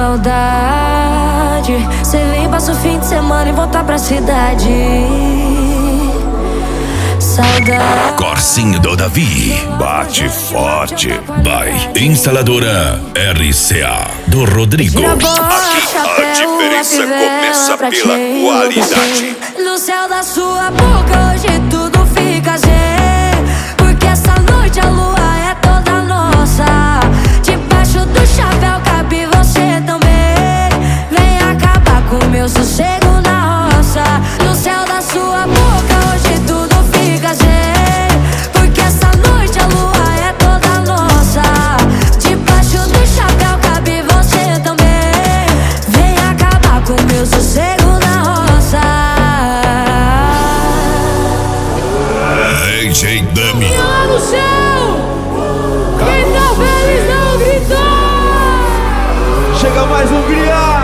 saudade. Cê vem, passa o fim de semana e volta pra cidade. Saudade. Corsinho do Davi, bate forte. By Instaladora RCA do Rodrigo. Aqui a diferença começa pela qualidade. No céu da sua boca hoje tudo fica zen, porque essa noite a lua é toda nossa. Debaixo do chapéu cabe você também. Vem acabar com meu sossego na roça. No céu da sua boca hoje tudo fica zen, porque essa noite a lua é toda nossa. Debaixo do chapéu cabe você também. Vem acabar com meu sossego na roça. DJ Dami. E lá no céu, quem tá feliz não gritou. Chega mais Hungria.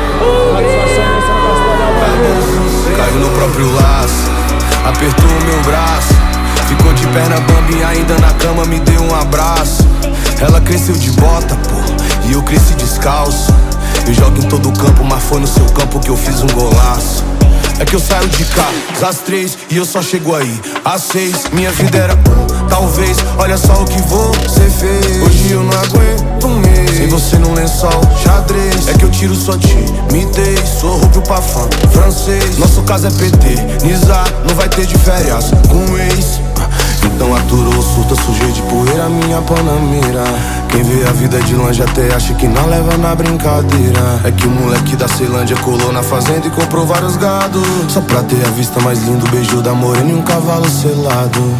Caiu no próprio laço, apertou o meu braço. Ficou de perna bamba e ainda na cama me deu um abraço. Ela cresceu de bota, pô, e eu cresci descalço. Eu jogo em todo o campo, mas foi no seu campo que eu fiz um golaço. É que eu saio de casa às 3 e eu só chego aí às 6. Minha vida era talvez, olha só o que você fez. Hoje eu não aguento um mês sem você no lençol, xadrez. É que eu tiro sua timidez, sou rubro pra fã francês. Nosso caso é PT, Nizar, não vai ter de férias com ex. Então aturou, surta, sujei de poeira minha panamera. Quem vê a vida de longe até acha que não leva na brincadeira. É que o moleque da Ceilândia colou na fazenda e comprou vários gados, só pra ter a vista mais linda, o beijo da morena e um cavalo selado.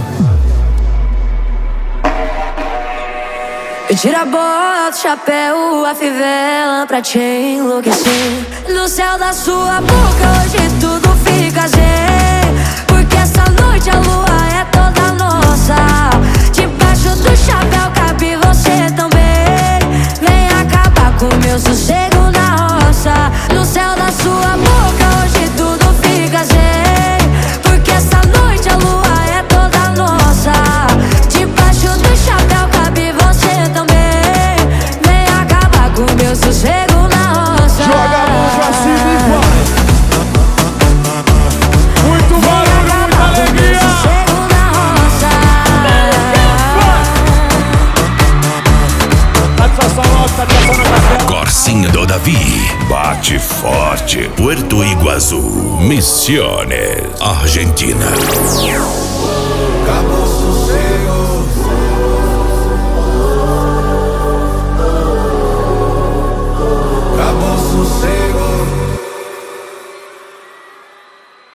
Eu tiro a bota, o chapéu, a fivela pra te enlouquecer. No céu da sua boca hoje tudo fica zen, porque essa noite a lua é toda nossa. Debaixo do chapéu cabe você também. Vem acabar com meu sossego na roça. No céu da sua boca hoje tudo fica zen, porque essa noite a lua é toda nossa. Debaixo do chapéu cabe você também. Vem acabar com meu sossego na roça. Joga a mão pra cima e vai. Muito barulho, muita alegria. Satisfação nossa, satisfação na castela. Corsinho do Davi, bate forte. Puerto Iguaçu, Misiones, Argentina. Acabou.